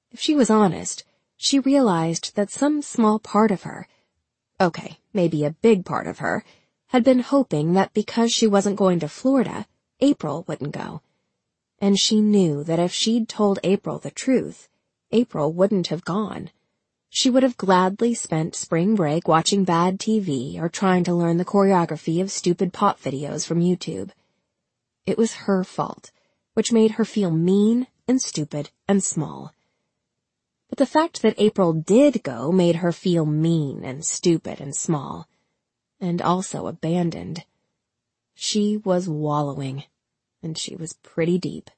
If she was honest, she realized that some small part of her, okay, maybe a big part of her, had been hoping that because she wasn't going to Florida, April wouldn't go. And she knew that if she'd told April the truth, April wouldn't have gone. She would have gladly spent spring break watching bad TV or trying to learn the choreography of stupid pop videos from YouTube. It was her fault, which made her feel mean and stupid and small. But the fact that April did go made her feel mean and stupid and small, and also abandoned. She was wallowing, and she was pretty deep.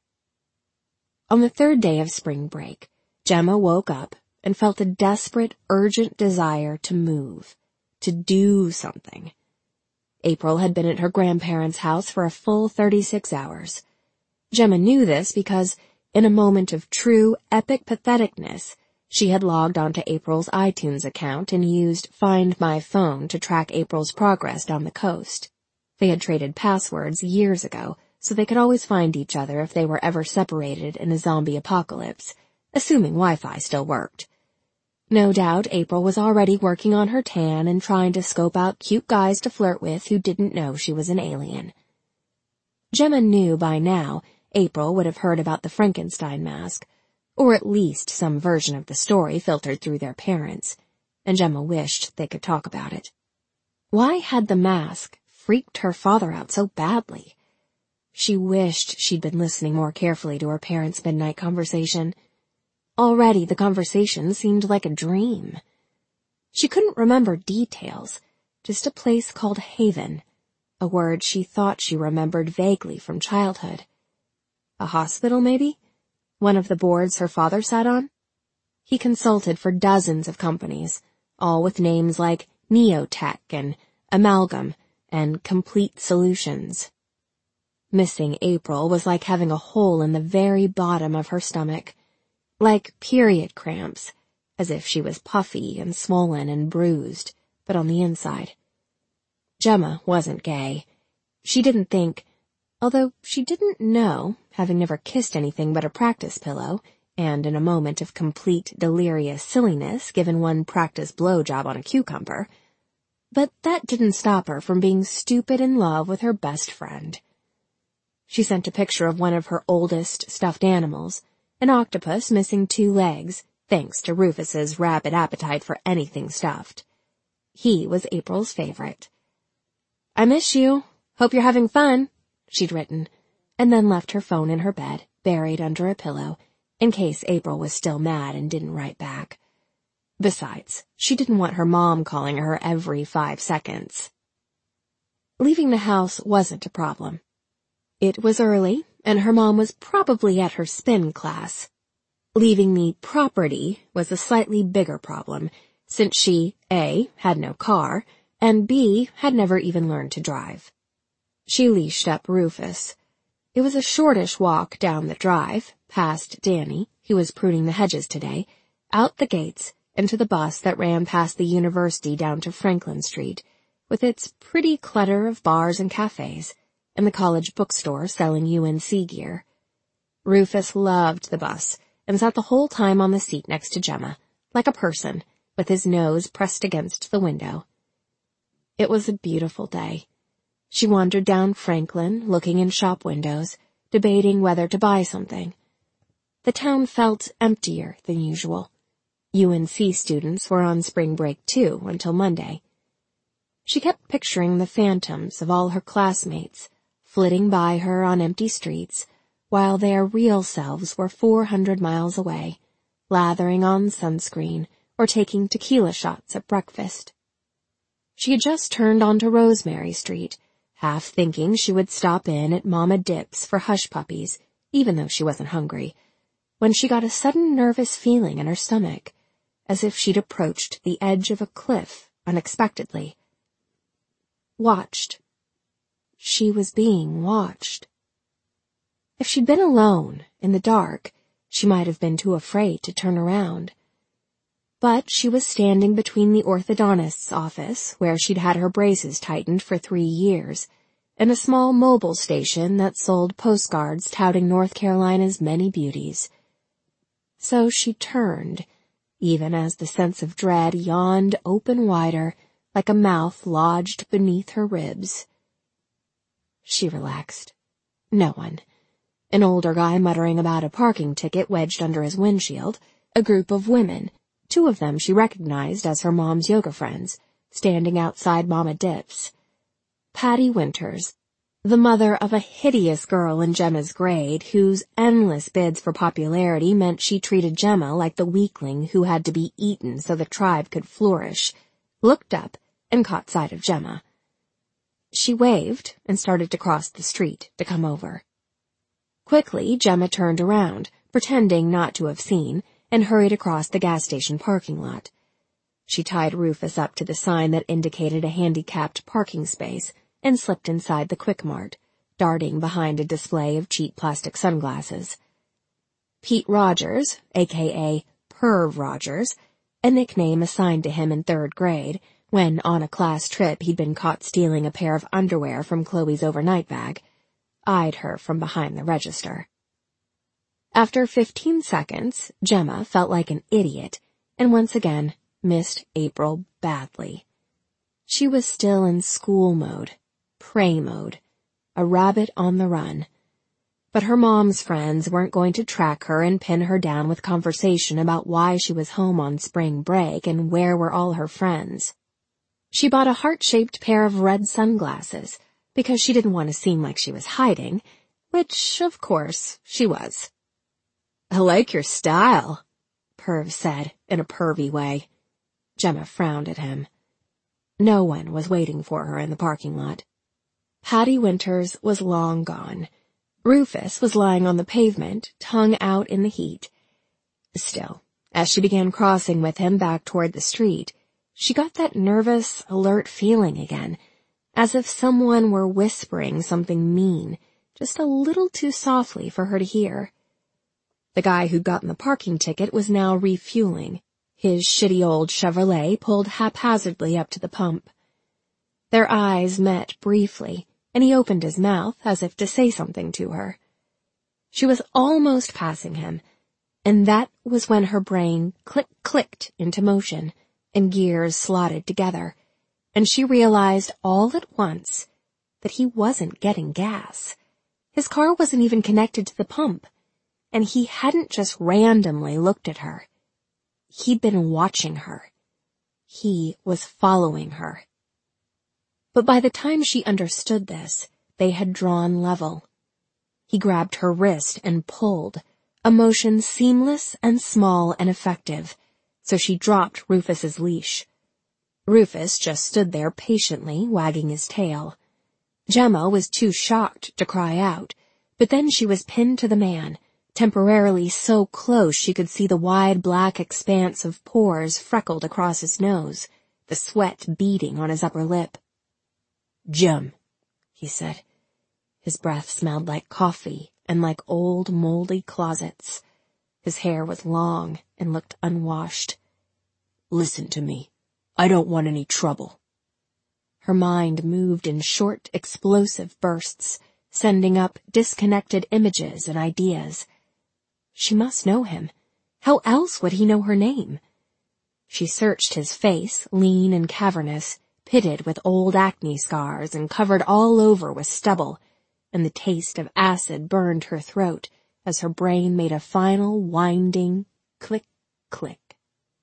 On the third day of spring break, Gemma woke up and felt a desperate, urgent desire to move, to do something. April had been at her grandparents' house for a full 36 hours. Gemma knew this because, in a moment of true, epic patheticness, she had logged onto April's iTunes account and used Find My Phone to track April's progress down the coast. They had traded passwords years ago, so they could always find each other if they were ever separated in a zombie apocalypse, assuming Wi-Fi still worked. No doubt April was already working on her tan and trying to scope out cute guys to flirt with who didn't know she was an alien. Gemma knew by now April would have heard about the Frankenstein mask, or at least some version of the story filtered through their parents, and Gemma wished they could talk about it. Why had the mask freaked her father out so badly? She wished she'd been listening more carefully to her parents' midnight conversation. Already the conversation seemed like a dream. She couldn't remember details, just a place called Haven, a word she thought she remembered vaguely from childhood. A hospital, maybe? One of the boards her father sat on? He consulted for dozens of companies, all with names like Neotech and Amalgam and Complete Solutions. Missing April was like having a hole in the very bottom of her stomach, like period cramps, as if she was puffy and swollen and bruised, but on the inside. Gemma wasn't gay. She didn't think, although she didn't know, having never kissed anything but a practice pillow, and in a moment of complete delirious silliness given one practice blowjob on a cucumber. But that didn't stop her from being stupid in love with her best friend. She sent a picture of one of her oldest stuffed animals, an octopus missing 2 legs, thanks to Rufus's rabid appetite for anything stuffed. He was April's favorite. "I miss you. Hope you're having fun," she'd written, and then left her phone in her bed, buried under a pillow, in case April was still mad and didn't write back. Besides, she didn't want her mom calling her every 5 seconds. Leaving the house wasn't a problem. It was early, and her mom was probably at her spin class. Leaving the property was a slightly bigger problem, since she, A, had no car, and B, had never even learned to drive. She leashed up Rufus. It was a shortish walk down the drive, past Danny, who was pruning the hedges today, out the gates, into the bus that ran past the university down to Franklin Street, with its pretty clutter of bars and cafes, and the college bookstore selling UNC gear. Rufus loved the bus, and sat the whole time on the seat next to Gemma, like a person, with his nose pressed against the window. It was a beautiful day. She wandered down Franklin, looking in shop windows, debating whether to buy something. The town felt emptier than usual. UNC students were on spring break too, until Monday. She kept picturing the phantoms of all her classmates, flitting by her on empty streets, while their real selves were 400 miles away, lathering on sunscreen or taking tequila shots at breakfast. She had just turned onto Rosemary Street, half thinking she would stop in at Mama Dip's for hush puppies, even though she wasn't hungry, when she got a sudden nervous feeling in her stomach, as if she'd approached the edge of a cliff unexpectedly. Watched. She was being watched. If she'd been alone, in the dark, she might have been too afraid to turn around. But she was standing between the orthodontist's office, where she'd had her braces tightened for 3 years, and a small mobile station that sold postcards touting North Carolina's many beauties. So she turned, even as the sense of dread yawned open wider like a mouth lodged beneath her ribs. She relaxed. No one. An older guy muttering about a parking ticket wedged under his windshield, a group of women, 2 of them she recognized as her mom's yoga friends, standing outside Mama Dip's. Patty Winters, the mother of a hideous girl in Gemma's grade whose endless bids for popularity meant she treated Gemma like the weakling who had to be eaten so the tribe could flourish, looked up and caught sight of Gemma. She waved and started to cross the street to come over. Quickly, Gemma turned around, pretending not to have seen, and hurried across the gas station parking lot. She tied Rufus up to the sign that indicated a handicapped parking space and slipped inside the Quick Mart, darting behind a display of cheap plastic sunglasses. Pete Rogers, a.k.a. Perv Rogers, a nickname assigned to him in 3rd grade, when on a class trip he'd been caught stealing a pair of underwear from Chloe's overnight bag, eyed her from behind the register. After 15 seconds, Gemma felt like an idiot, and once again missed April badly. She was still in school mode, prey mode, a rabbit on the run. But her mom's friends weren't going to track her and pin her down with conversation about why she was home on spring break and where were all her friends. She bought a heart-shaped pair of red sunglasses because she didn't want to seem like she was hiding, which, of course, she was. "I like your style," Perv said in a pervy way. Gemma frowned at him. No one was waiting for her in the parking lot. Patty Winters was long gone. Rufus was lying on the pavement, tongue out in the heat. Still, as she began crossing with him back toward the street, she got that nervous, alert feeling again, as if someone were whispering something mean, just a little too softly for her to hear. The guy who'd gotten the parking ticket was now refueling, his shitty old Chevrolet pulled haphazardly up to the pump. Their eyes met briefly, and he opened his mouth as if to say something to her. She was almost passing him, and that was when her brain clicked into motion, and gears slotted together, and she realized all at once that he wasn't getting gas. His car wasn't even connected to the pump, and he hadn't just randomly looked at her. He'd been watching her. He was following her. But by the time she understood this, they had drawn level. He grabbed her wrist and pulled, a motion seamless and small and effective, so she dropped Rufus's leash. Rufus just stood there patiently, wagging his tail. Gemma was too shocked to cry out, but then she was pinned to the man, temporarily so close she could see the wide black expanse of pores freckled across his nose, the sweat beading on his upper lip. "Gem," he said. His breath smelled like coffee and like old moldy closets. His hair was long and looked unwashed. "Listen to me. I don't want any trouble." Her mind moved in short, explosive bursts, sending up disconnected images and ideas. She must know him. How else would he know her name? She searched his face, lean and cavernous, pitted with old acne scars and covered all over with stubble, and the taste of acid burned her throat as her brain made a final winding click.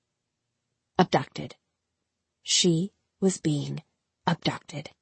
Abducted. She was being abducted.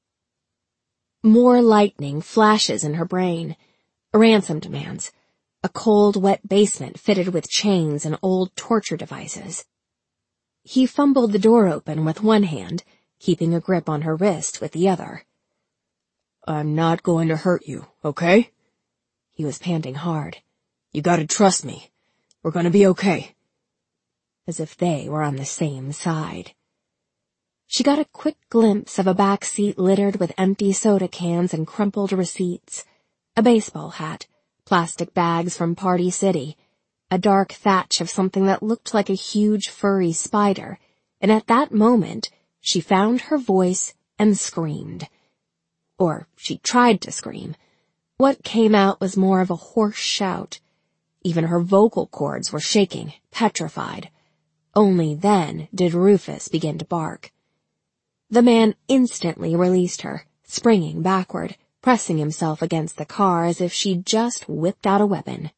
More lightning flashes in her brain. Ransom demands. A cold, wet basement fitted with chains and old torture devices. He fumbled the door open with one hand, keeping a grip on her wrist with the other. "I'm not going to hurt you, okay?" He was panting hard. "You gotta trust me. We're gonna be okay." As if they were on the same side. She got a quick glimpse of a back seat littered with empty soda cans and crumpled receipts, a baseball hat, plastic bags from Party City, a dark thatch of something that looked like a huge furry spider, and at that moment she found her voice and screamed. Or she tried to scream. What came out was more of a hoarse shout. Even her vocal cords were shaking, petrified. Only then did Rufus begin to bark. The man instantly released her, springing backward, pressing himself against the car as if she'd just whipped out a weapon.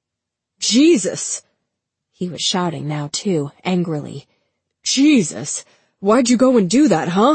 Jesus! He was shouting now, too, angrily. Jesus! Why'd you go and do that, huh?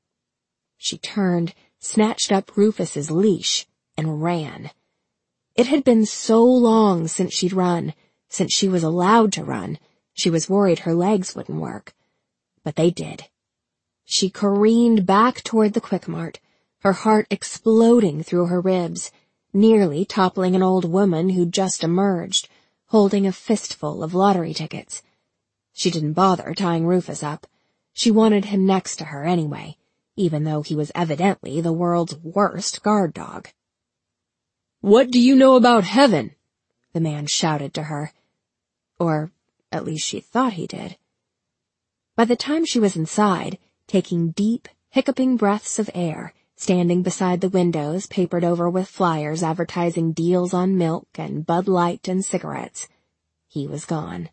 She turned, snatched up Rufus's leash, and ran. It had been so long since she'd run, since she was allowed to run, she was worried her legs wouldn't work. But they did. She careened back toward the Quick Mart, her heart exploding through her ribs, nearly toppling an old woman who'd just emerged, holding a fistful of lottery tickets. She didn't bother tying Rufus up. She wanted him next to her anyway, even though he was evidently the world's worst guard dog. What do you know about heaven? The man shouted to her. Or, at least she thought he did. By the time she was inside, taking deep, hiccuping breaths of air, standing beside the windows papered over with flyers advertising deals on milk and Bud Light and cigarettes, he was gone.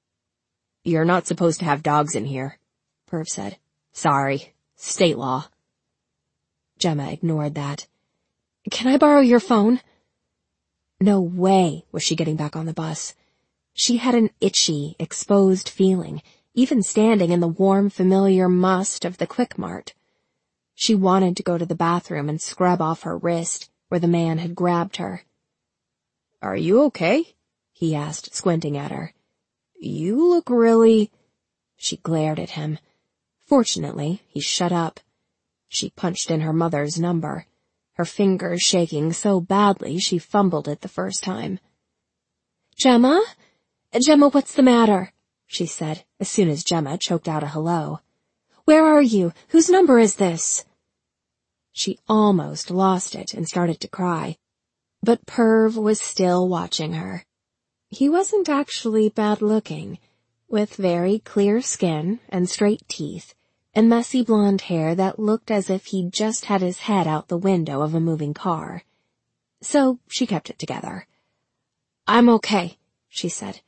You're not supposed to have dogs in here, Perv said. Sorry. State law. Gemma ignored that. Can I borrow your phone? No way was she getting back on the bus. She had an itchy, exposed feeling, even standing in the warm, familiar must of the Quick Mart. She wanted to go to the bathroom and scrub off her wrist, where the man had grabbed her. Are you okay? He asked, squinting at her. You look really... She glared at him. Fortunately, he shut up. She punched in her mother's number, her fingers shaking so badly she fumbled it the first time. Gemma? Gemma, what's the matter? She said, as soon as Gemma choked out a hello. Where are you? Whose number is this? She almost lost it and started to cry. But Perv was still watching her. He wasn't actually bad-looking, with very clear skin and straight teeth, and messy blonde hair that looked as if he'd just had his head out the window of a moving car. So she kept it together. I'm okay, she said.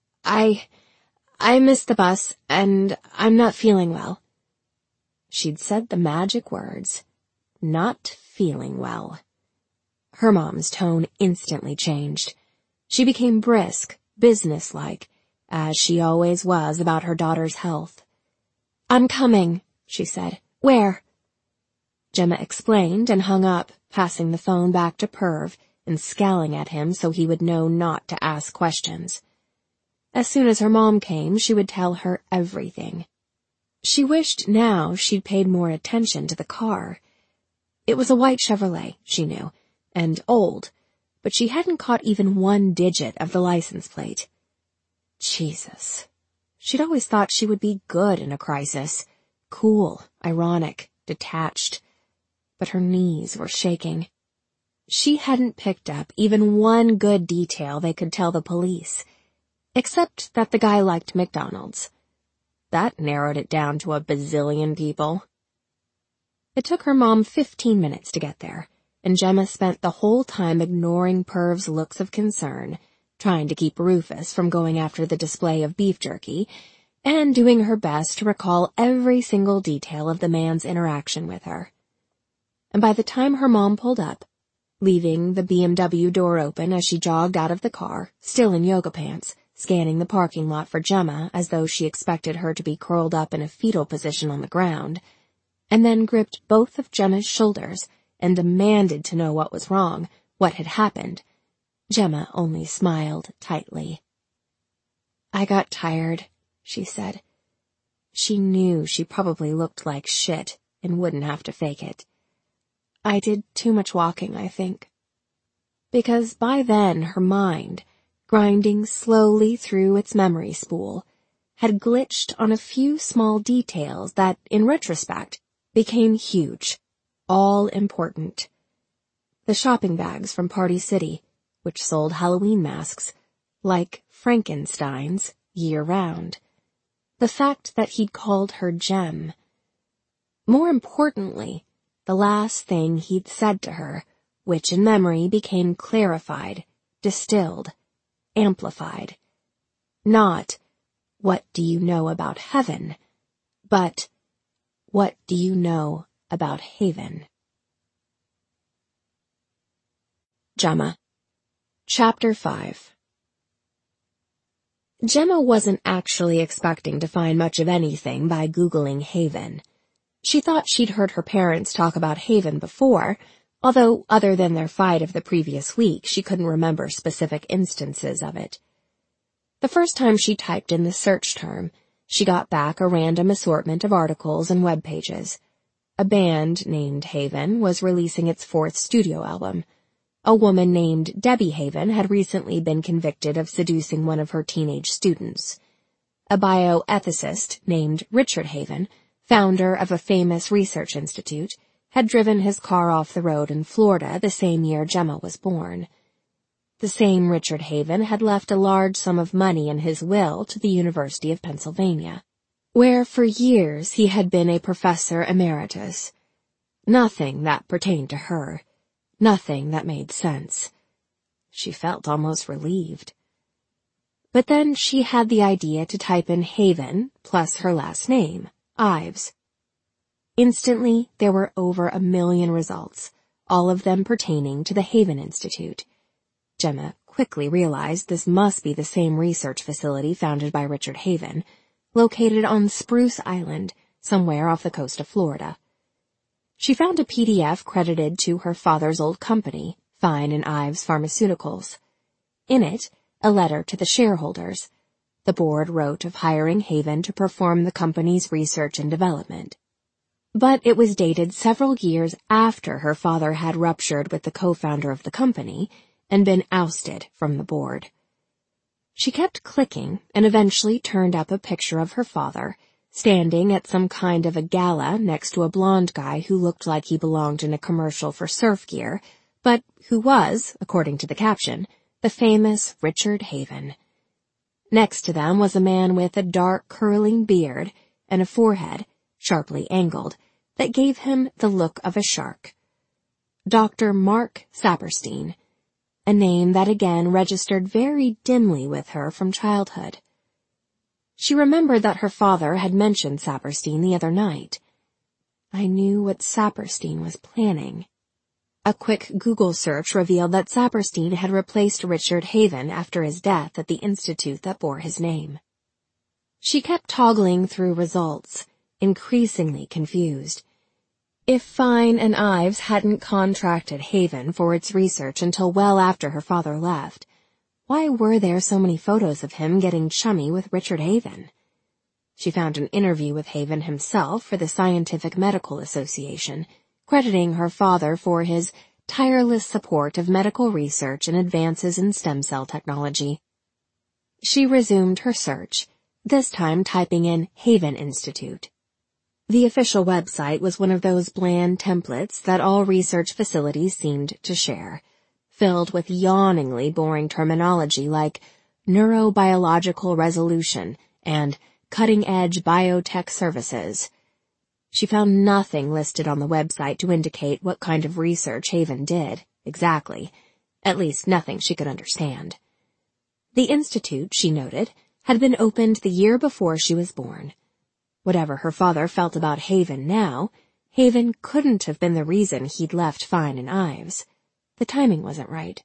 I missed the bus, and I'm not feeling well. She'd said the magic words, not feeling well. Her mom's tone instantly changed. She became brisk, businesslike, as she always was about her daughter's health. I'm coming, she said. Where? Gemma explained and hung up, passing the phone back to Perv and scowling at him so he would know not to ask questions. As soon as her mom came, she would tell her everything. She wished now she'd paid more attention to the car. It was a white Chevrolet, she knew, and old, but she hadn't caught even one digit of the license plate. Jesus. She'd always thought she would be good in a crisis. Cool, ironic, detached. But her knees were shaking. She hadn't picked up even one good detail they could tell the police, except that the guy liked McDonald's. That narrowed it down to a bazillion people. It took her mom 15 minutes to get there, and Gemma spent the whole time ignoring Perv's looks of concern, trying to keep Rufus from going after the display of beef jerky, and doing her best to recall every single detail of the man's interaction with her. And by the time her mom pulled up, leaving the BMW door open as she jogged out of the car, still in yoga pants, scanning the parking lot for Gemma as though she expected her to be curled up in a fetal position on the ground, and then gripped both of Gemma's shoulders and demanded to know what was wrong, what had happened, Gemma only smiled tightly. I got tired, she said. She knew she probably looked like shit and wouldn't have to fake it. I did too much walking, I think. Because by then her mind, grinding slowly through its memory spool, had glitched on a few small details that, in retrospect, became huge, all important. The shopping bags from Party City, which sold Halloween masks, like Frankenstein's, year-round. The fact that he'd called her Gem. More importantly, the last thing he'd said to her, which in memory became clarified, distilled. amplified. Not, what do you know about heaven, but, what do you know about Haven? Gemma. Chapter 5. Gemma wasn't actually expecting to find much of anything by Googling Haven. She thought she'd heard her parents talk about Haven before, although other than their fight of the previous week, she couldn't remember specific instances of it. The first time she typed in the search term, she got back a random assortment of articles and web pages. A band named Haven was releasing its 4th studio album. A woman named Debbie Haven had recently been convicted of seducing one of her teenage students. A bioethicist named Richard Haven, founder of a famous research institute, had driven his car off the road in Florida the same year Gemma was born. The same Richard Haven had left a large sum of money in his will to the University of Pennsylvania, where for years he had been a professor emeritus. Nothing that pertained to her. Nothing that made sense. She felt almost relieved. But then she had the idea to type in Haven plus her last name, Ives. Instantly, there were over 1 million results, all of them pertaining to the Haven Institute. Gemma quickly realized this must be the same research facility founded by Richard Haven, located on Spruce Island, somewhere off the coast of Florida. She found a PDF credited to her father's old company, Fine and Ives Pharmaceuticals. In it, a letter to the shareholders. The board wrote of hiring Haven to perform the company's research and development. But it was dated several years after her father had ruptured with the co-founder of the company and been ousted from the board. She kept clicking and eventually turned up a picture of her father, standing at some kind of a gala next to a blonde guy who looked like he belonged in a commercial for surf gear, but who was, according to the caption, the famous Richard Haven. Next to them was a man with a dark curling beard and a forehead, sharply angled, that gave him the look of a shark. Dr. Mark Saperstein, a name that again registered very dimly with her from childhood. She remembered that her father had mentioned Saperstein the other night. I knew what Saperstein was planning. A quick Google search revealed that Saperstein had replaced Richard Haven after his death at the institute that bore his name. She kept toggling through results, increasingly confused. If Fine and Ives hadn't contracted Haven for its research until well after her father left, why were there so many photos of him getting chummy with Richard Haven? She found an interview with Haven himself for the Scientific Medical Association, crediting her father for his tireless support of medical research and advances in stem cell technology. She resumed her search, this time typing in Haven Institute. The official website was one of those bland templates that all research facilities seemed to share, filled with yawningly boring terminology like neurobiological resolution and cutting-edge biotech services. She found nothing listed on the website to indicate what kind of research Haven did, exactly, at least nothing she could understand. The institute, she noted, had been opened the year before she was born. Whatever her father felt about Haven now, Haven couldn't have been the reason he'd left Fine and Ives. The timing wasn't right.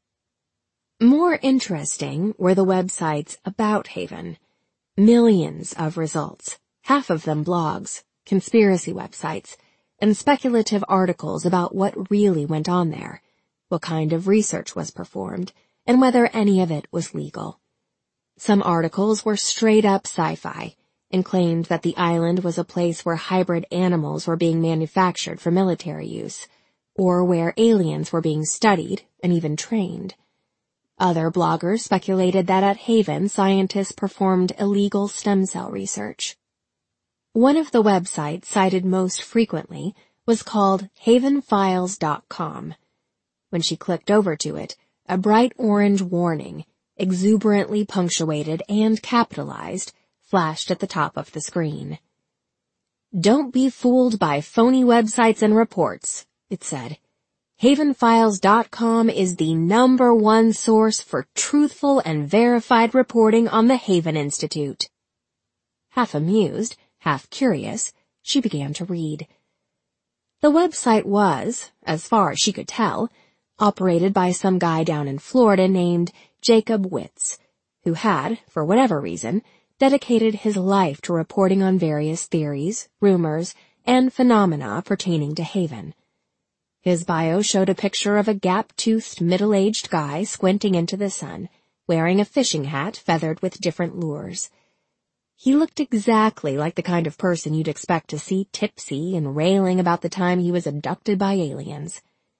More interesting were the websites about Haven. Millions of results, half of them blogs, conspiracy websites, and speculative articles about what really went on there, what kind of research was performed, and whether any of it was legal. Some articles were straight-up sci-fi and claimed that the island was a place where hybrid animals were being manufactured for military use, or where aliens were being studied and even trained. Other bloggers speculated that at Haven scientists performed illegal stem cell research. One of the websites cited most frequently was called havenfiles.com. When she clicked over to it, a bright orange warning, exuberantly punctuated and capitalized, flashed at the top of the screen. "Don't be fooled by phony websites and reports," it said. HavenFiles.com is the #1 source for truthful and verified reporting on the Haven Institute. Half amused, half curious, she began to read. The website was, as far as she could tell, operated by some guy down in Florida named Jacob Witz, who had, for whatever reason, dedicated his life to reporting on various theories, rumors, and phenomena pertaining to Haven. His bio showed a picture of a gap-toothed, middle-aged guy squinting into the sun, wearing a fishing hat feathered with different lures. He looked exactly like the kind of person you'd expect to see tipsy and railing about the time he was abducted by aliens.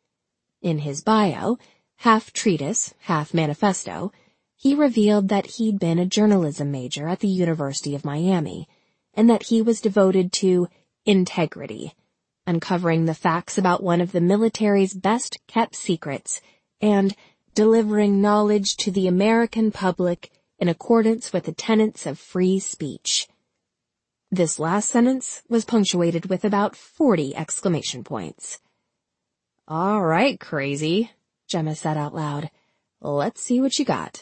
In his bio, half treatise, half manifesto, he revealed that he'd been a journalism major at the University of Miami, and that he was devoted to integrity, uncovering the facts about one of the military's best-kept secrets, and delivering knowledge to the American public in accordance with the tenets of free speech. This last sentence was punctuated with about 40 exclamation points. "All right, crazy," Gemma said out loud. "Let's see what you got."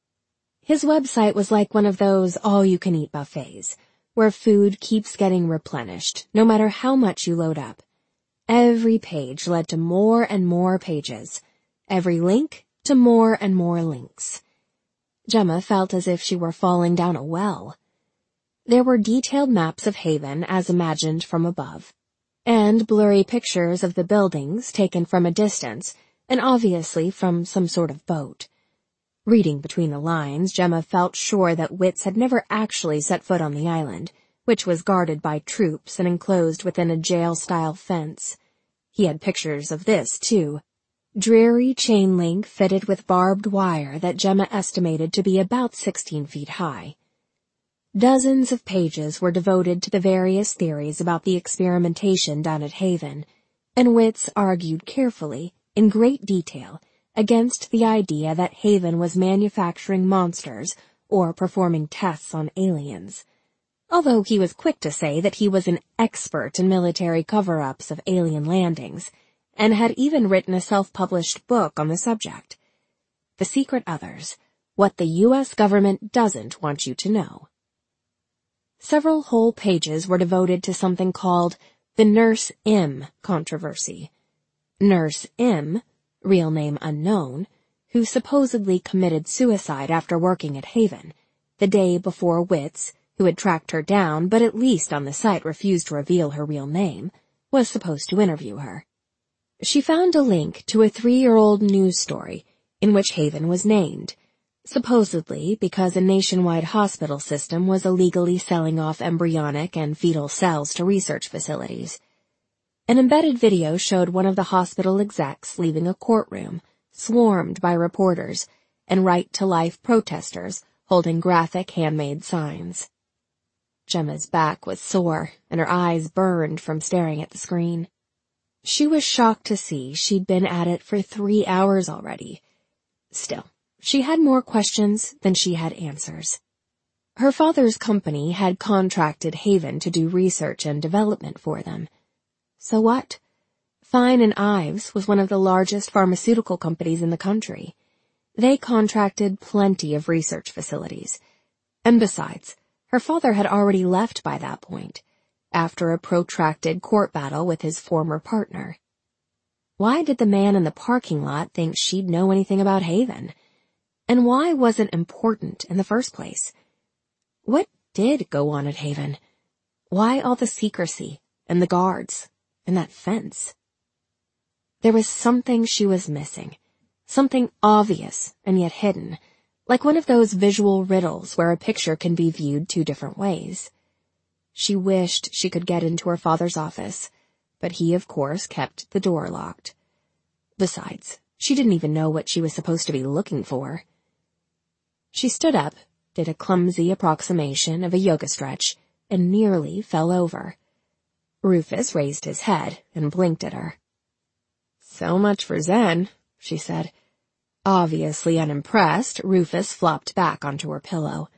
His website was like one of those all-you-can-eat buffets, where food keeps getting replenished, no matter how much you load up. Every page led to more and more pages, every link to more and more links. Gemma felt as if she were falling down a well. There were detailed maps of Haven as imagined from above, and blurry pictures of the buildings taken from a distance, and obviously from some sort of boat. Reading between the lines, Gemma felt sure that Witz had never actually set foot on the island, which was guarded by troops and enclosed within a jail-style fence. He had pictures of this, too. Dreary chain link fitted with barbed wire that Gemma estimated to be about 16 feet high. Dozens of pages were devoted to the various theories about the experimentation done at Haven, and Witz argued carefully, in great detail, against the idea that Haven was manufacturing monsters or performing tests on aliens, although he was quick to say that he was an expert in military cover-ups of alien landings, and had even written a self-published book on the subject. The Secret Others, What the U.S. Government Doesn't Want You to Know. Several whole pages were devoted to something called the Nurse M controversy. Nurse M, real name unknown, who supposedly committed suicide after working at Haven, the day before Witz, who had tracked her down but at least on the site refused to reveal her real name, was supposed to interview her. She found a link to a 3-year-old news story in which Haven was named, supposedly because a nationwide hospital system was illegally selling off embryonic and fetal cells to research facilities. An embedded video showed one of the hospital execs leaving a courtroom, swarmed by reporters, and right-to-life protesters holding graphic handmade signs. Gemma's back was sore, and her eyes burned from staring at the screen. She was shocked to see she'd been at it for 3 hours already. Still, she had more questions than she had answers. Her father's company had contracted Haven to do research and development for them. So what? Fine and Ives was one of the largest pharmaceutical companies in the country. They contracted plenty of research facilities. And besides, her father had already left by that point, after a protracted court battle with his former partner. Why did the man in the parking lot think she'd know anything about Haven? And why was it important in the first place? What did go on at Haven? Why all the secrecy, and the guards, and that fence? There was something she was missing, something obvious and yet hidden, like one of those visual riddles where a picture can be viewed 2 different ways. She wished she could get into her father's office, but he, of course, kept the door locked. Besides, she didn't even know what she was supposed to be looking for. She stood up, did a clumsy approximation of a yoga stretch, and nearly fell over. Rufus raised his head and blinked at her. "So much for Zen," she said. Obviously unimpressed, Rufus flopped back onto her pillow.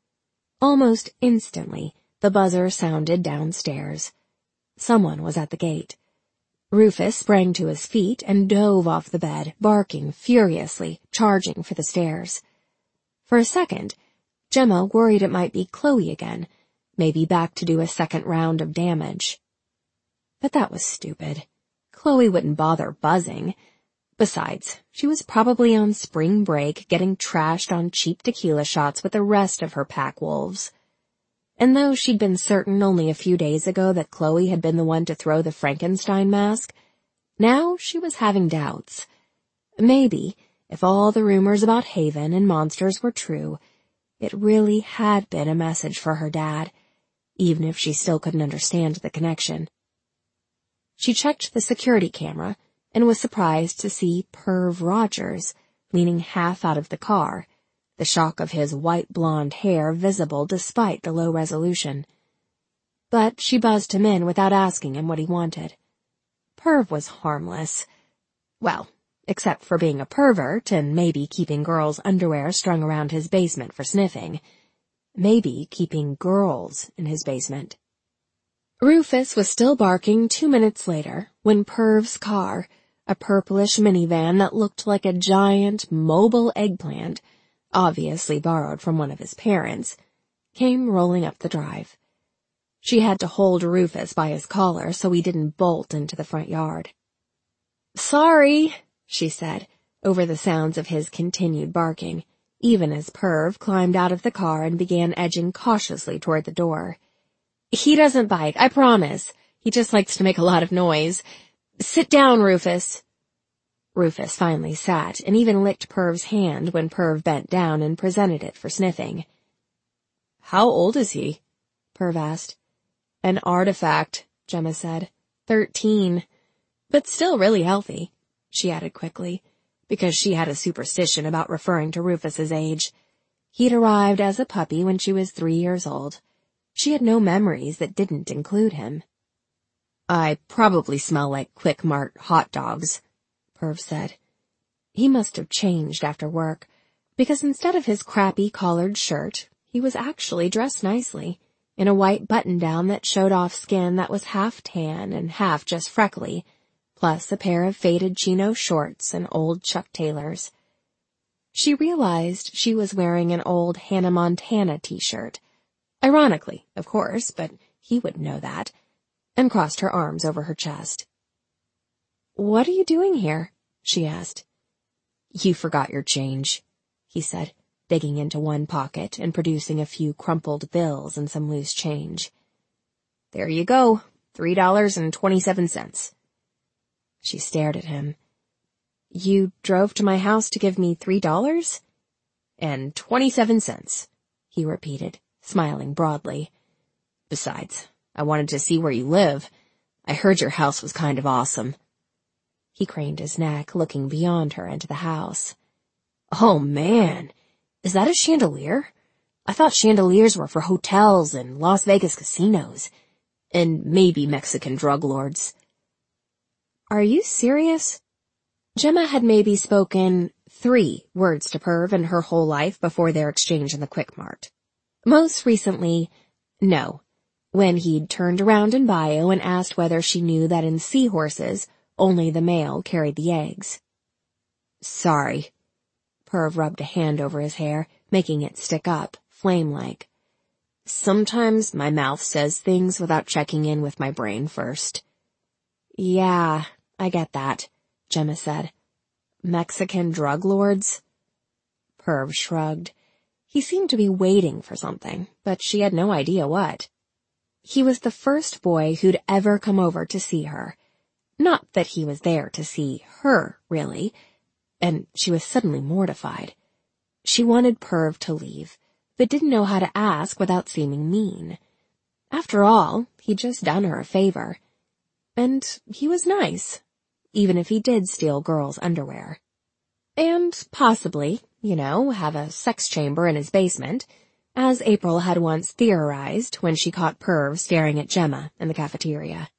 Almost instantly, the buzzer sounded downstairs. Someone was at the gate. Rufus sprang to his feet and dove off the bed, barking furiously, charging for the stairs. For a second, Gemma worried it might be Chloe again, maybe back to do a second round of damage. But that was stupid. Chloe wouldn't bother buzzing. Besides, she was probably on spring break getting trashed on cheap tequila shots with the rest of her pack wolves. And though she'd been certain only a few days ago that Chloe had been the one to throw the Frankenstein mask, now she was having doubts. Maybe, if all the rumors about Haven and monsters were true, it really had been a message for her dad, even if she still couldn't understand the connection. She checked the security camera and was surprised to see Perv Rogers leaning half out of the car, the shock of his white blonde hair visible despite the low resolution. But she buzzed him in without asking him what he wanted. Perv was harmless. Well, except for being a pervert and maybe keeping girls' underwear strung around his basement for sniffing. Maybe keeping girls in his basement. Rufus was still barking 2 minutes later when Perv's car, a purplish minivan that looked like a giant mobile eggplant, obviously borrowed from one of his parents, came rolling up the drive. She had to hold Rufus by his collar so he didn't bolt into the front yard. "Sorry," she said, over the sounds of his continued barking, even as Perv climbed out of the car and began edging cautiously toward the door. "He doesn't bite, I promise. He just likes to make a lot of noise. Sit down, Rufus." Rufus finally sat and even licked Perv's hand when Perv bent down and presented it for sniffing. "How old is he?" Perv asked. "An artifact," Gemma said. 13. But still really healthy," she added quickly, because she had a superstition about referring to Rufus's age. He'd arrived as a puppy when she was 3 years old. She had no memories that didn't include him. "I probably smell like Quick Mart hot dogs," Perv said. He must have changed after work, because instead of his crappy collared shirt, he was actually dressed nicely, in a white button-down that showed off skin that was half tan and half just freckly, plus a pair of faded chino shorts and old Chuck Taylors. She realized she was wearing an old Hannah Montana t-shirt. Ironically, of course, but he wouldn't know that, and crossed her arms over her chest. "What are you doing here?" she asked. "You forgot your change," he said, digging into one pocket and producing a few crumpled bills and some loose change. "There you go, $3.27. She stared at him. "You drove to my house to give me $3? "And 27 cents, he repeated, smiling broadly. "Besides, I wanted to see where you live. I heard your house was kind of awesome." He craned his neck, looking beyond her into the house. "Oh, man, is that a chandelier? I thought chandeliers were for hotels and Las Vegas casinos, and maybe Mexican drug lords." "Are you serious?" Gemma had maybe spoken 3 words to Perv in her whole life before their exchange in the Quick Mart. Most recently, no, when he'd turned around in bio and asked whether she knew that in seahorses, only the male carried the eggs. "Sorry." Perv rubbed a hand over his hair, making it stick up, flame-like. "Sometimes my mouth says things without checking in with my brain first." "Yeah, I get that," Gemma said. "Mexican drug lords?" Perv shrugged. He seemed to be waiting for something, but she had no idea what. He was the first boy who'd ever come over to see her. Not that he was there to see her, really, and she was suddenly mortified. She wanted Perv to leave, but didn't know how to ask without seeming mean. After all, he'd just done her a favor. And he was nice, even if he did steal girls' underwear. And possibly, have a sex chamber in his basement, as April had once theorized when she caught Perv staring at Gemma in the cafeteria.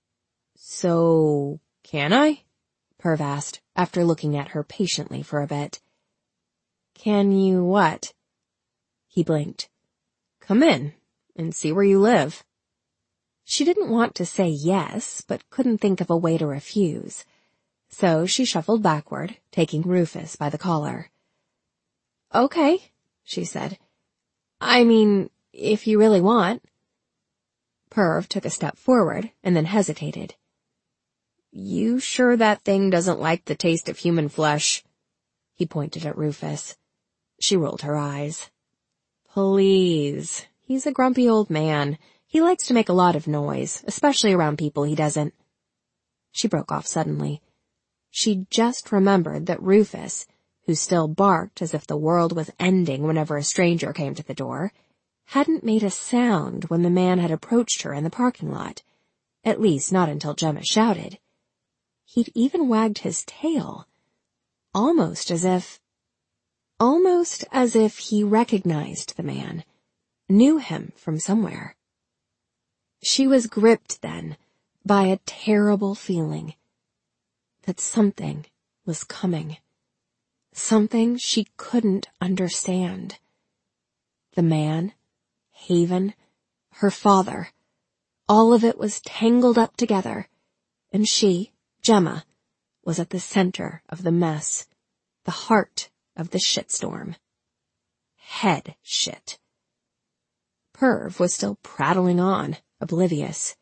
"So, can I?" Perv asked, after looking at her patiently for a bit. "Can you what?" He blinked. "Come in and see where you live." She didn't want to say yes, but couldn't think of a way to refuse. So she shuffled backward, taking Rufus by the collar. "Okay," she said. "I mean, if you really want." Perv took a step forward and then hesitated. "You sure that thing doesn't like the taste of human flesh?" He pointed at Rufus. She rolled her eyes. "Please. He's a grumpy old man. He likes to make a lot of noise, especially around people he doesn't." She broke off suddenly. She just remembered that Rufus, who still barked as if the world was ending whenever a stranger came to the door, hadn't made a sound when the man had approached her in the parking lot, at least not until Gemma shouted. He'd even wagged his tail, almost as if he recognized the man, knew him from somewhere. She was gripped then by a terrible feeling that something was coming, something she couldn't understand. The man, Haven, her father, all of it was tangled up together, and she, Gemma, was at the center of the mess, the heart of the shitstorm. Head shit. Perv was still prattling on, oblivious.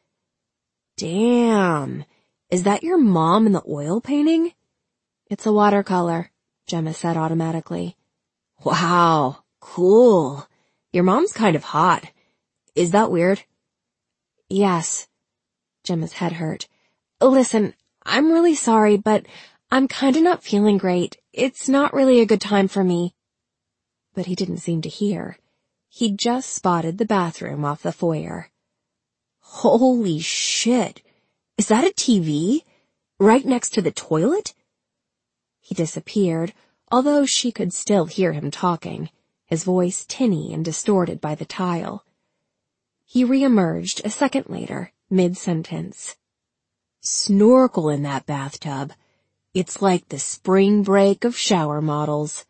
"Damn, is that your mom in the oil painting?" "It's a watercolor," Gemma said automatically. "Wow, cool. Your mom's kind of hot. Is that weird?" "Yes." Gemma's head hurt. "Listen, I'm really sorry, but I'm kinda not feeling great. It's not really a good time for me." But he didn't seem to hear. He'd just spotted the bathroom off the foyer. "Holy shit! Is that a TV? Right next to the toilet?" He disappeared, although she could still hear him talking, his voice tinny and distorted by the tile. He reemerged a second later, mid-sentence. "Snorkel in that bathtub. It's like the spring break of shower models."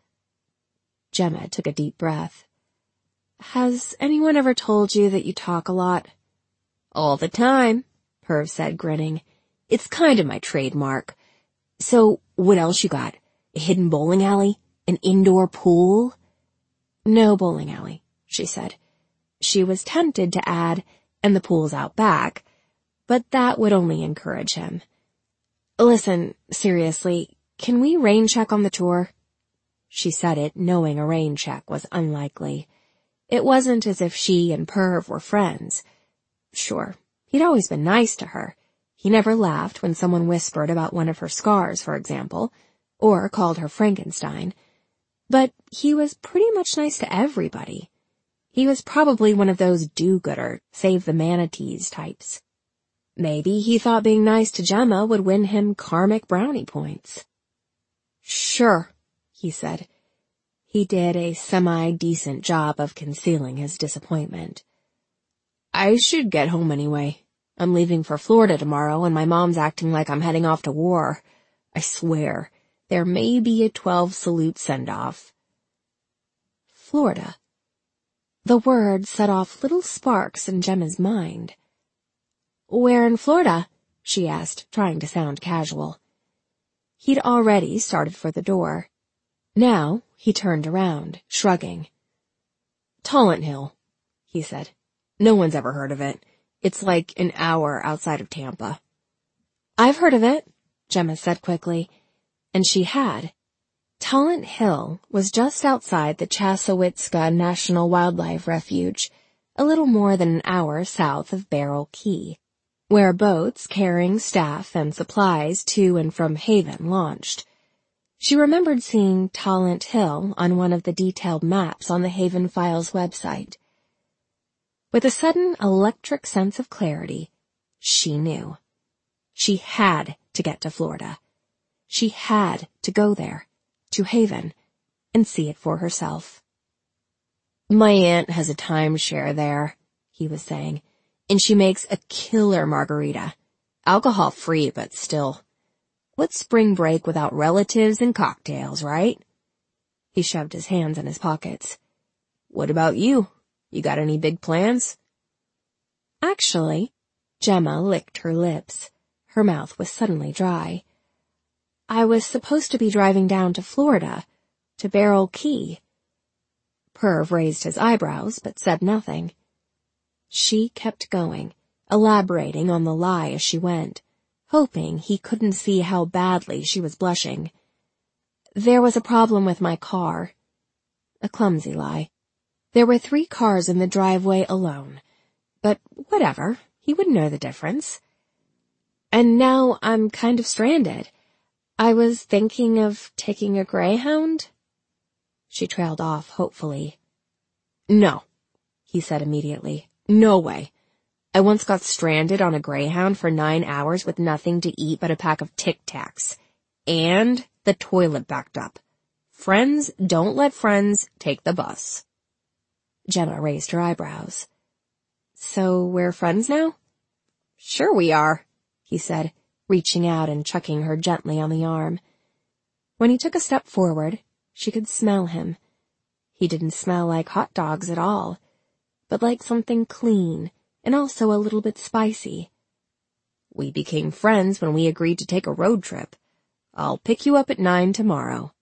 Gemma took a deep breath. "Has anyone ever told you that you talk a lot?" "All the time," Perv said, grinning. "It's kind of my trademark. So, what else you got? A hidden bowling alley? An indoor pool?" "No bowling alley," she said. She was tempted to add, "and the pool's out back," but that would only encourage him. "Listen, seriously, can we rain check on the tour?" She said it knowing a rain check was unlikely. It wasn't as if she and Perv were friends. Sure, he'd always been nice to her. He never laughed when someone whispered about one of her scars, for example, or called her Frankenstein. But he was pretty much nice to everybody. He was probably one of those do-gooder, save-the-manatees types. Maybe he thought being nice to Gemma would win him karmic brownie points. "Sure," he said. He did a semi-decent job of concealing his disappointment. "I should get home anyway. I'm leaving for Florida tomorrow, and my mom's acting like I'm heading off to war. I swear, there may be a 12-salute send-off." Florida. The word set off little sparks in Gemma's mind. "Where in Florida?" she asked, trying to sound casual. He'd already started for the door. Now he turned around, shrugging. "Talent Hill," he said. "No one's ever heard of it. It's like an hour outside of Tampa." "I've heard of it," Gemma said quickly, and she had. Talent Hill was just outside the Chassahowitzka National Wildlife Refuge, a little more than an hour south of Barrel Key, where boats carrying staff and supplies to and from Haven launched. She remembered seeing Talent Hill on one of the detailed maps on the Haven Files website. With a sudden electric sense of clarity, she knew. She had to get to Florida. She had to go there, to Haven, and see it for herself. "My aunt has a timeshare there," he was saying, "and she makes a killer margarita. Alcohol-free, but still. What's spring break without relatives and cocktails, right?" He shoved his hands in his pockets. "What about you? You got any big plans?" "Actually," Gemma licked her lips. Her mouth was suddenly dry. I was supposed to be driving down to Florida, to Beryl Key. Perv raised his eyebrows, but said nothing. She kept going, elaborating on the lie as she went, hoping he couldn't see how badly she was blushing. There was a problem with my car. A clumsy lie. There were 3 cars in the driveway alone. But whatever, he would know the difference. And now I'm kind of stranded. I was thinking of taking a Greyhound. She trailed off hopefully. No, he said immediately. No way. I once got stranded on a Greyhound for 9 hours with nothing to eat but a pack of Tic Tacs. And the toilet backed up. Friends don't let friends take the bus. Gemma raised her eyebrows. So we're friends now? Sure we are, he said, reaching out and chucking her gently on the arm. When he took a step forward, she could smell him. He didn't smell like hot dogs at all, but like something clean and also a little bit spicy. We became friends when we agreed to take a road trip. I'll pick you up at 9 tomorrow.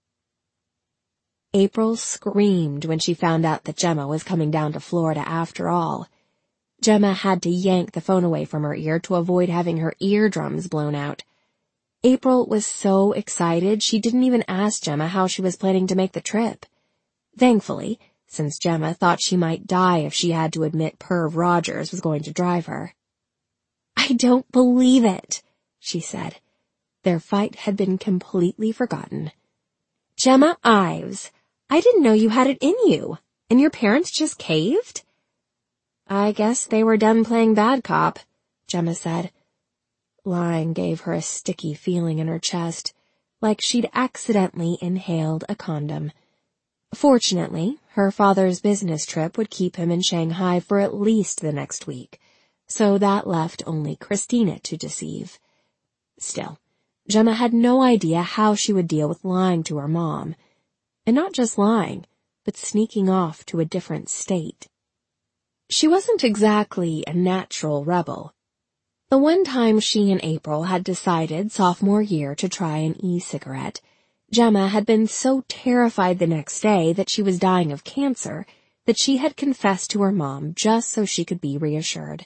April screamed when she found out that Gemma was coming down to Florida after all. Gemma had to yank the phone away from her ear to avoid having her eardrums blown out. April was so excited she didn't even ask Gemma how she was planning to make the trip. Thankfully, since Gemma thought she might die if she had to admit Perv Rogers was going to drive her. I don't believe it, she said. Their fight had been completely forgotten. Gemma Ives, I didn't know you had it in you, and your parents just caved? I guess they were done playing bad cop, Gemma said. Lying gave her a sticky feeling in her chest, like she'd accidentally inhaled a condom. Fortunately, her father's business trip would keep him in Shanghai for at least the next week, so that left only Christina to deceive. Still, Gemma had no idea how she would deal with lying to her mom. And not just lying, but sneaking off to a different state. She wasn't exactly a natural rebel. The one time she and April had decided sophomore year to try an e-cigarette, Gemma had been so terrified the next day that she was dying of cancer that she had confessed to her mom just so she could be reassured.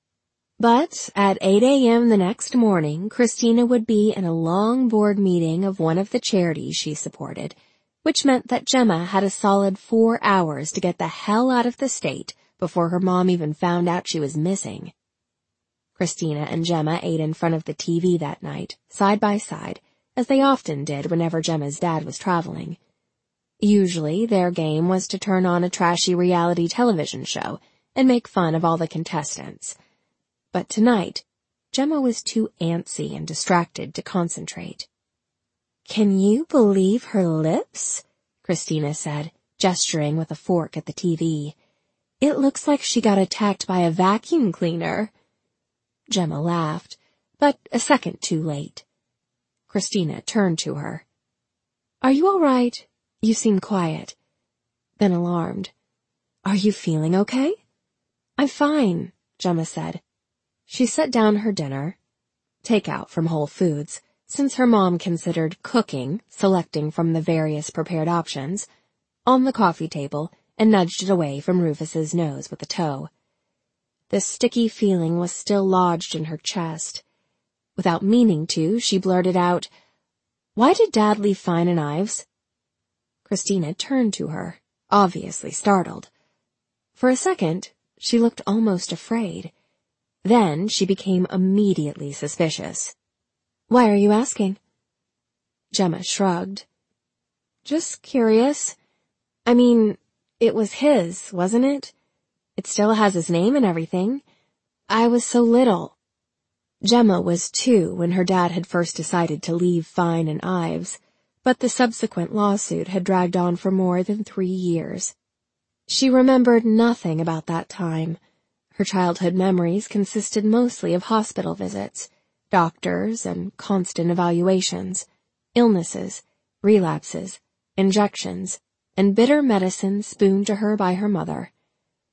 But at 8 a.m. the next morning, Christina would be in a long board meeting of one of the charities she supported, which meant that Gemma had a solid 4 hours to get the hell out of the state before her mom even found out she was missing. Christina and Gemma ate in front of the TV that night, side by side, as they often did whenever Gemma's dad was traveling. Usually, their game was to turn on a trashy reality television show and make fun of all the contestants. But tonight, Gemma was too antsy and distracted to concentrate. Can you believe her lips? Christina said, gesturing with a fork at the TV. It looks like she got attacked by a vacuum cleaner. Gemma laughed, but a second too late. Christina turned to her. Are you all right? You seem quiet. Then alarmed. Are you feeling okay? I'm fine, Gemma said. She set down her dinner, takeout from Whole Foods, since her mom considered cooking, selecting from the various prepared options, on the coffee table and nudged it away from Rufus's nose with a toe. The sticky feeling was still lodged in her chest. Without meaning to, she blurted out, Why did Dad leave Fine and Ives? Christina turned to her, obviously startled. For a second, she looked almost afraid. Then she became immediately suspicious. Why are you asking? Gemma shrugged. Just curious. I mean, it was his, wasn't it? It still has his name and everything. I was so little. Gemma was 2 when her dad had first decided to leave Fine and Ives, but the subsequent lawsuit had dragged on for more than 3 years. She remembered nothing about that time. Her childhood memories consisted mostly of hospital visits, doctors, and constant evaluations, illnesses, relapses, injections, and bitter medicine spooned to her by her mother.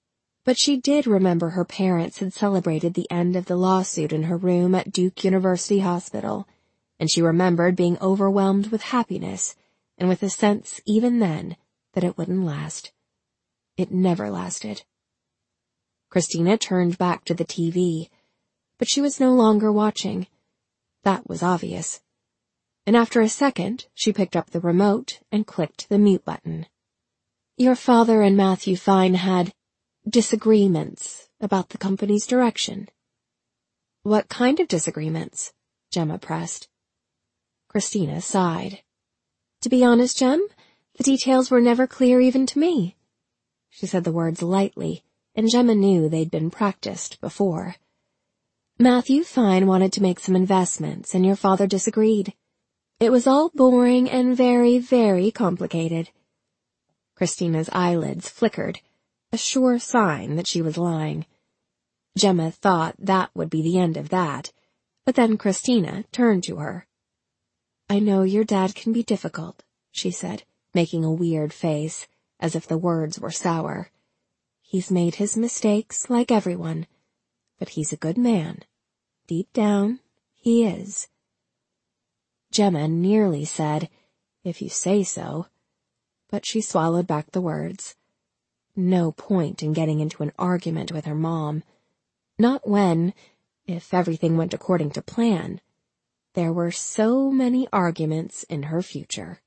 But she did remember her parents had celebrated the end of the lawsuit in her room at Duke University Hospital, and she remembered being overwhelmed with happiness and with a sense even then that it wouldn't last. It never lasted. Christina turned back to the TV, but she was no longer watching. That was obvious. And after a second, she picked up the remote and clicked the mute button. Your father and Matthew Fine had disagreements about the company's direction. What kind of disagreements? Gemma pressed. Christina sighed. To be honest, Jem, the details were never clear even to me. She said the words lightly, and Gemma knew they'd been practiced before. Matthew Fine wanted to make some investments, and your father disagreed. It was all boring and very, very complicated. Christina's eyelids flickered, a sure sign that she was lying. Gemma thought that would be the end of that, but then Christina turned to her. I know your dad can be difficult, she said, making a weird face, as if the words were sour. He's made his mistakes like everyone, but he's a good man. Deep down, he is. Gemma nearly said, if you say so, but she swallowed back the words. No point in getting into an argument with her mom. Not when, if everything went according to plan, there were so many arguments in her future.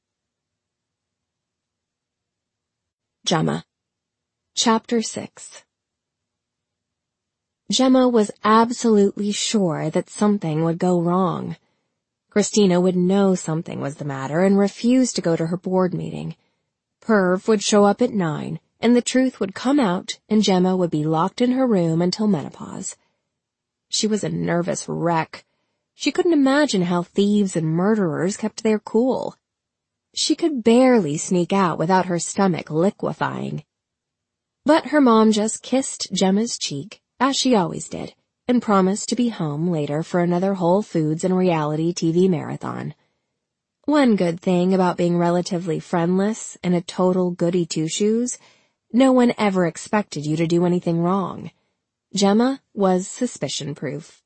Gemma. Chapter 6. Gemma was absolutely sure that something would go wrong. Christina would know something was the matter and refuse to go to her board meeting. Perv would show up at 9, and the truth would come out, and Gemma would be locked in her room until menopause. She was a nervous wreck. She couldn't imagine how thieves and murderers kept their cool. She could barely sneak out without her stomach liquefying. But her mom just kissed Gemma's cheek, as she always did, and promised to be home later for another Whole Foods and reality TV marathon. One good thing about being relatively friendless and a total goody-two-shoes, no one ever expected you to do anything wrong. Gemma was suspicion-proof.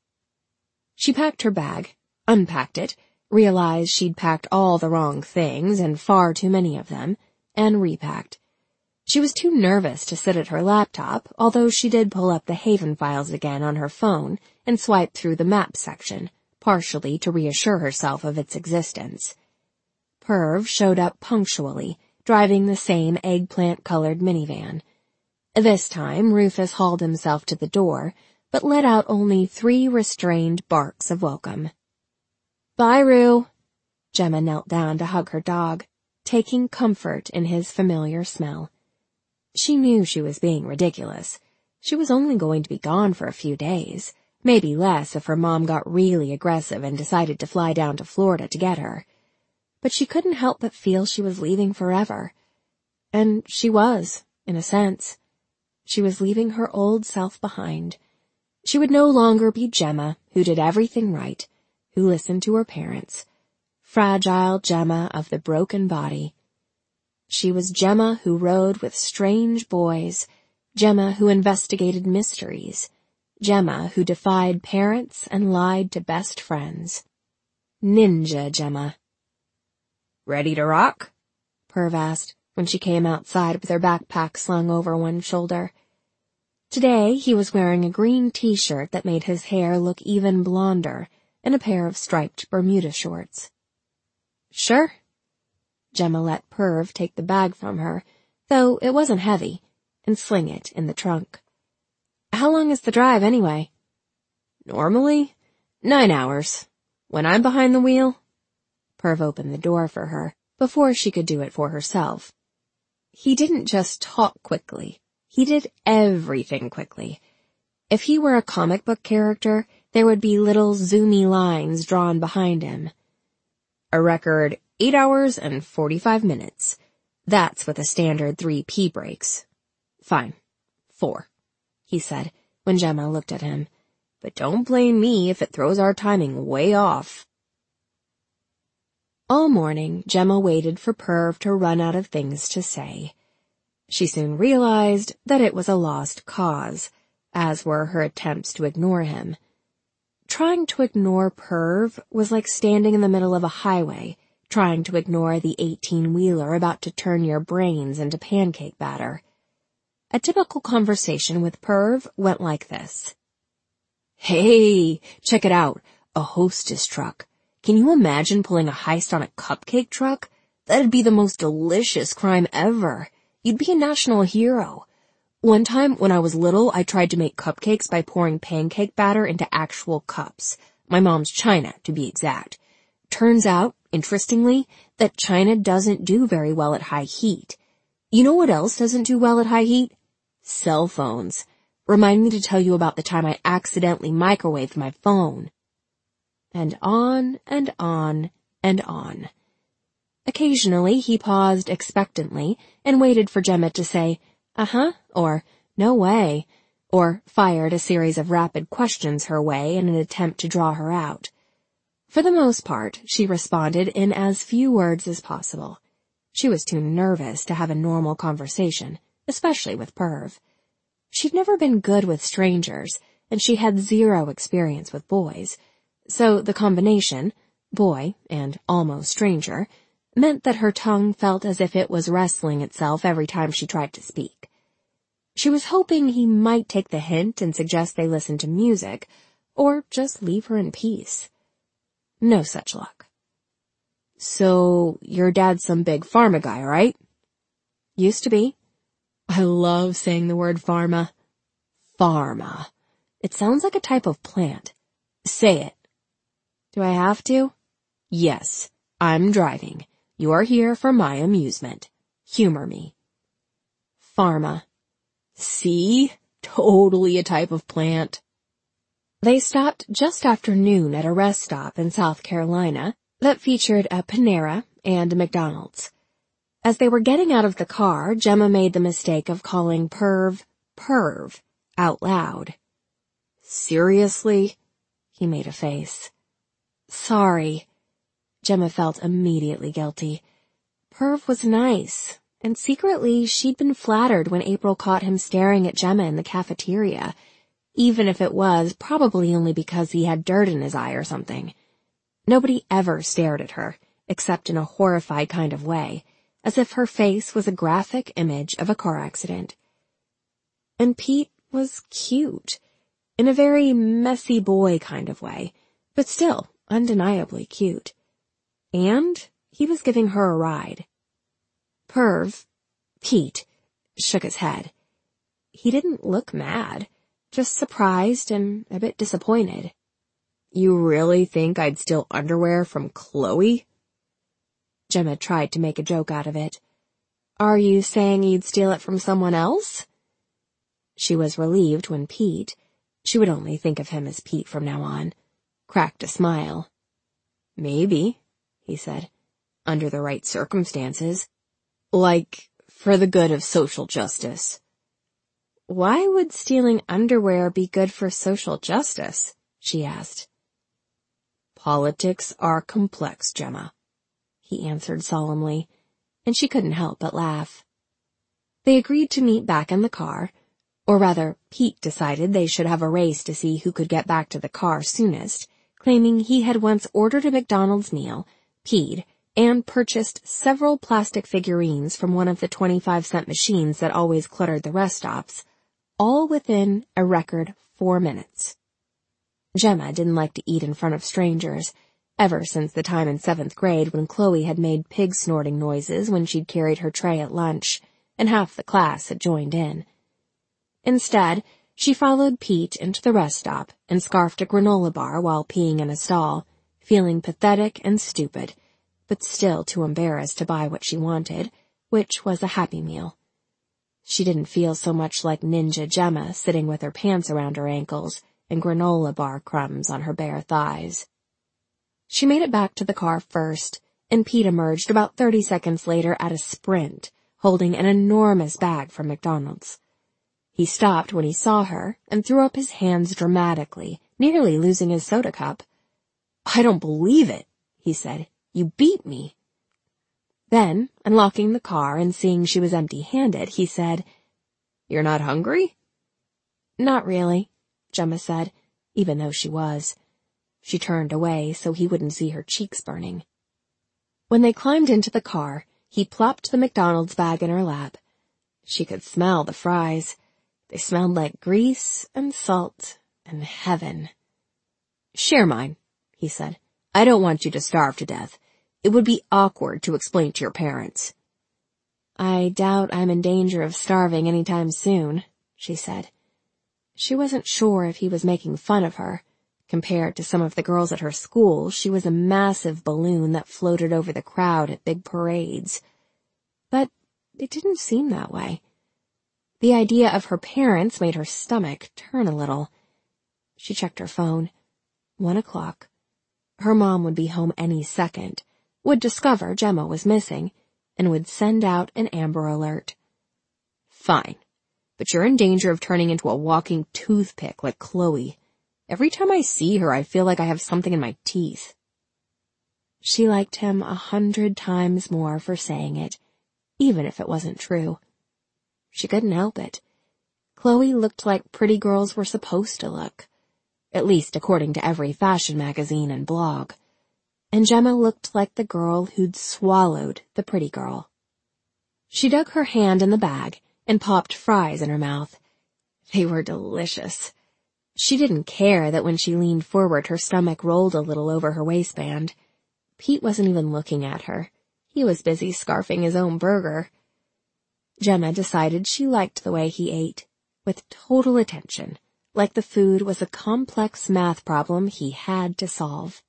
She packed her bag, unpacked it, realized she'd packed all the wrong things and far too many of them, and repacked. She was too nervous to sit at her laptop, although she did pull up the Haven files again on her phone and swipe through the map section, partially to reassure herself of its existence. Perv showed up punctually, driving the same eggplant-colored minivan. This time, Rufus hauled himself to the door, but let out only 3 restrained barks of welcome. Bye, Rue. Gemma knelt down to hug her dog, taking comfort in his familiar smell. She knew she was being ridiculous. She was only going to be gone for a few days, maybe less if her mom got really aggressive and decided to fly down to Florida to get her. But she couldn't help but feel she was leaving forever. And she was, in a sense. She was leaving her old self behind. She would no longer be Gemma, who did everything right, who listened to her parents. Fragile Gemma of the broken body. She was Gemma who rode with strange boys, Gemma who investigated mysteries, Gemma who defied parents and lied to best friends. Ninja Gemma. Ready to rock? Perv asked when she came outside with her backpack slung over one shoulder. Today he was wearing a green t-shirt that made his hair look even blonder and a pair of striped Bermuda shorts. Sure. Gemma let Perv take the bag from her, though it wasn't heavy, and sling it in the trunk. How long is the drive, anyway? Normally, 9 hours. When I'm behind the wheel. Perv opened the door for her, before she could do it for herself. He didn't just talk quickly. He did everything quickly. If he were a comic book character, there would be little zoomy lines drawn behind him. A record 8 hours and 45 minutes. That's with a standard 3 pee breaks. Fine. 4, he said, when Gemma looked at him. But don't blame me if it throws our timing way off. All morning, Gemma waited for Perv to run out of things to say. She soon realized that it was a lost cause, as were her attempts to ignore him. Trying to ignore Perv was like standing in the middle of a highway, trying to ignore the 18-wheeler about to turn your brains into pancake batter. A typical conversation with Perv went like this. "Hey, check it out, a Hostess truck. Can you imagine pulling a heist on a cupcake truck? That'd be the most delicious crime ever. You'd be a national hero. One time when I was little, I tried to make cupcakes by pouring pancake batter into actual cups. My mom's china, to be exact. Turns out, interestingly, that china doesn't do very well at high heat. You know what else doesn't do well at high heat? Cell phones. Remind me to tell you about the time I accidentally microwaved my phone." And on and on and on. Occasionally, he paused expectantly and waited for Gemma to say, "Uh-huh," or "No way," or fired a series of rapid questions her way in an attempt to draw her out. For the most part, she responded in as few words as possible. She was too nervous to have a normal conversation, especially with Perv. She'd never been good with strangers, and she had zero experience with boys, so the combination, boy and almost stranger, meant that her tongue felt as if it was wrestling itself every time she tried to speak. She was hoping he might take the hint and suggest they listen to music, or just leave her in peace. No such luck. "So, your dad's some big pharma guy, right?" "Used to be." I love saying the word pharma. Pharma. It sounds like a type of plant. Say it. Do I have to? Yes, I'm driving. You're here for my amusement. Humor me. Pharma. See? Totally a type of plant. They stopped just after noon at a rest stop in South Carolina that featured a Panera and a McDonald's. As they were getting out of the car, Gemma made the mistake of calling Perv out loud. "Seriously?" He made a face. "Sorry." Gemma felt immediately guilty. Perv was nice, and secretly she'd been flattered when April caught him staring at Gemma in the cafeteria, even if it was probably only because he had dirt in his eye or something. Nobody ever stared at her, except in a horrified kind of way, as if her face was a graphic image of a car accident. And Pete was cute, in a very messy boy kind of way, but still undeniably cute. And he was giving her a ride. Pete, shook his head. He didn't look mad, just surprised and a bit disappointed. "You really think I'd steal underwear from Chloe?" Gemma tried to make a joke out of it. "Are you saying you'd steal it from someone else?" She was relieved when Pete, she would only think of him as Pete from now on, cracked a smile. "Maybe," he said, "under the right circumstances. Like, for the good of social justice." "Why would stealing underwear be good for social justice?" she asked. "Politics are complex, Gemma," he answered solemnly, and she couldn't help but laugh. They agreed to meet back in the car, or rather, Pete decided they should have a race to see who could get back to the car soonest, claiming he had once ordered a McDonald's meal, peed, and purchased several plastic figurines from one of the 25-cent machines that always cluttered the rest stops, all within a record 4 minutes. Gemma didn't like to eat in front of strangers, ever since the time in 7th grade when Chloe had made pig-snorting noises when she'd carried her tray at lunch, and half the class had joined in. Instead, she followed Pete into the rest stop and scarfed a granola bar while peeing in a stall, feeling pathetic and stupid, but still too embarrassed to buy what she wanted, which was a Happy Meal. She didn't feel so much like Ninja Gemma sitting with her pants around her ankles and granola bar crumbs on her bare thighs. She made it back to the car first, and Pete emerged about 30 seconds later at a sprint, holding an enormous bag from McDonald's. He stopped when he saw her and threw up his hands dramatically, nearly losing his soda cup. "I don't believe it," he said. "You beat me." Then, unlocking the car and seeing she was empty-handed, he said, "You're not hungry?" "Not really," Gemma said, even though she was. She turned away so he wouldn't see her cheeks burning. When they climbed into the car, he plopped the McDonald's bag in her lap. She could smell the fries. They smelled like grease and salt and heaven. "Share mine," he said. "I don't want you to starve to death. It would be awkward to explain to your parents." "I doubt I'm in danger of starving any time soon," she said. She wasn't sure if he was making fun of her. Compared to some of the girls at her school, she was a massive balloon that floated over the crowd at big parades. But it didn't seem that way. The idea of her parents made her stomach turn a little. She checked her phone. 1 o'clock. Her mom would be home any second, would discover Gemma was missing, and would send out an Amber Alert. "Fine, but you're in danger of turning into a walking toothpick like Chloe. Every time I see her, I feel like I have something in my teeth." She liked him 100 times more for saying it, even if it wasn't true. She couldn't help it. Chloe looked like pretty girls were supposed to look, at least according to every fashion magazine and blog. And Gemma looked like the girl who'd swallowed the pretty girl. She dug her hand in the bag and popped fries in her mouth. They were delicious. She didn't care that when she leaned forward her stomach rolled a little over her waistband. Pete wasn't even looking at her. He was busy scarfing his own burger. Gemma decided she liked the way he ate, with total attention, like the food was a complex math problem he had to solve.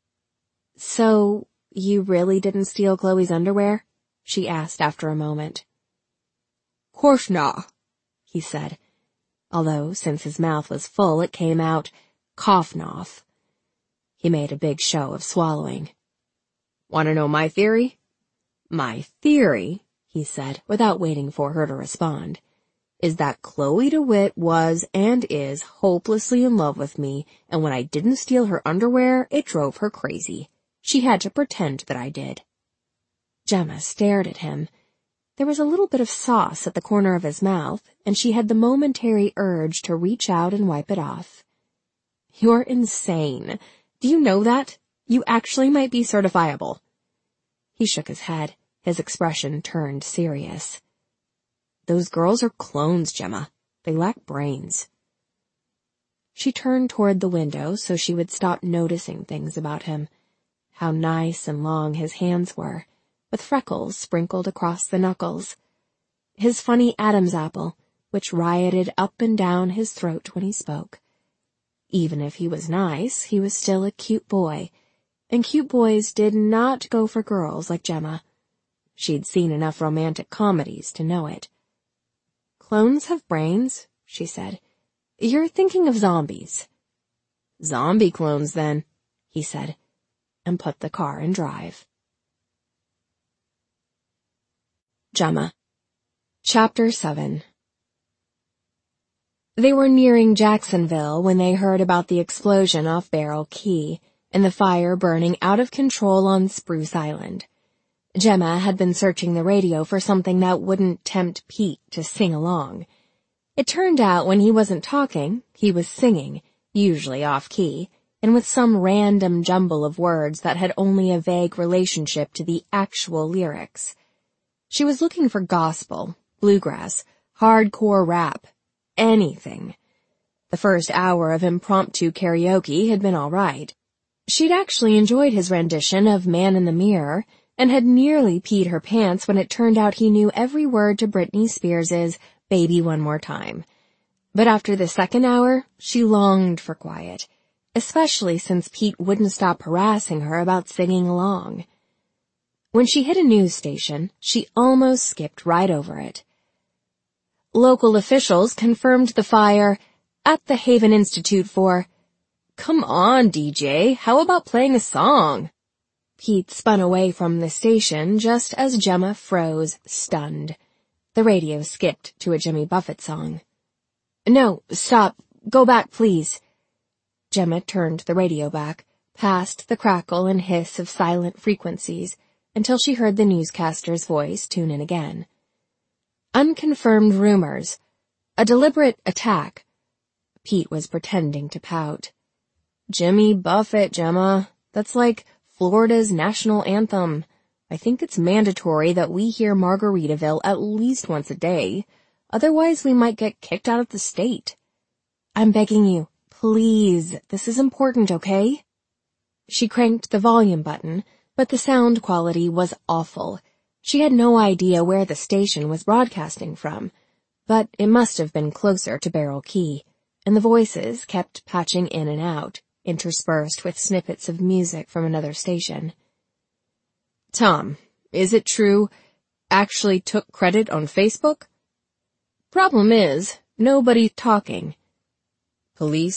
"So, you really didn't steal Chloe's underwear?" she asked after a moment. "Course not," he said, although since his mouth was full it came out cough-noth. He made a big show of swallowing. "Want to know my theory?" "My theory," he said, without waiting for her to respond, "is that Chloe DeWitt was and is hopelessly in love with me, and when I didn't steal her underwear, it drove her crazy. She had to pretend that I did." Gemma stared at him. There was a little bit of sauce at the corner of his mouth, and she had the momentary urge to reach out and wipe it off. "You're insane. Do you know that? You actually might be certifiable." He shook his head, his expression turned serious. "Those girls are clones, Gemma. They lack brains." She turned toward the window so she would stop noticing things about him. How nice and long his hands were, with freckles sprinkled across the knuckles. His funny Adam's apple, which rioted up and down his throat when he spoke. Even if he was nice, he was still a cute boy, and cute boys did not go for girls like Gemma. She'd seen enough romantic comedies to know it. "Clones have brains," she said. "You're thinking of zombies." "Zombie clones, then," he said, and put the car in drive. Gemma. Chapter 7. They were nearing Jacksonville when they heard about the explosion off Barrel Key and the fire burning out of control on Spruce Island. Gemma had been searching the radio for something that wouldn't tempt Pete to sing along. It turned out when he wasn't talking, he was singing, usually off-key, and with some random jumble of words that had only a vague relationship to the actual lyrics. She was looking for gospel, bluegrass, hardcore rap, anything. The first hour of impromptu karaoke had been all right. She'd actually enjoyed his rendition of Man in the Mirror and had nearly peed her pants when it turned out he knew every word to Britney Spears's Baby One More Time. But after the second hour, she longed for quiet, especially since Pete wouldn't stop harassing her about singing along. When she hit a news station, she almost skipped right over it. Local officials confirmed the fire at the Haven Institute for, "Come on, DJ, how about playing a song?" Pete spun away from the station just as Gemma froze, stunned. The radio skipped to a Jimmy Buffett song. "No, stop. Go back, please." Gemma turned the radio back, past the crackle and hiss of silent frequencies, until she heard the newscaster's voice tune in again. Unconfirmed rumors. A deliberate attack. Pete was pretending to pout. Jimmy Buffett, Gemma. That's like Florida's national anthem. I think it's mandatory that we hear Margaritaville at least once a day. Otherwise we might get kicked out of the state. I'm begging you, please, this is important, okay? She cranked the volume button, but the sound quality was awful. She had no idea where the station was broadcasting from, but it must have been closer to Beryl Key, and the voices kept patching in and out, interspersed with snippets of music from another station. Tom, is it true? Actually took credit on Facebook? Problem is, nobody's talking. Police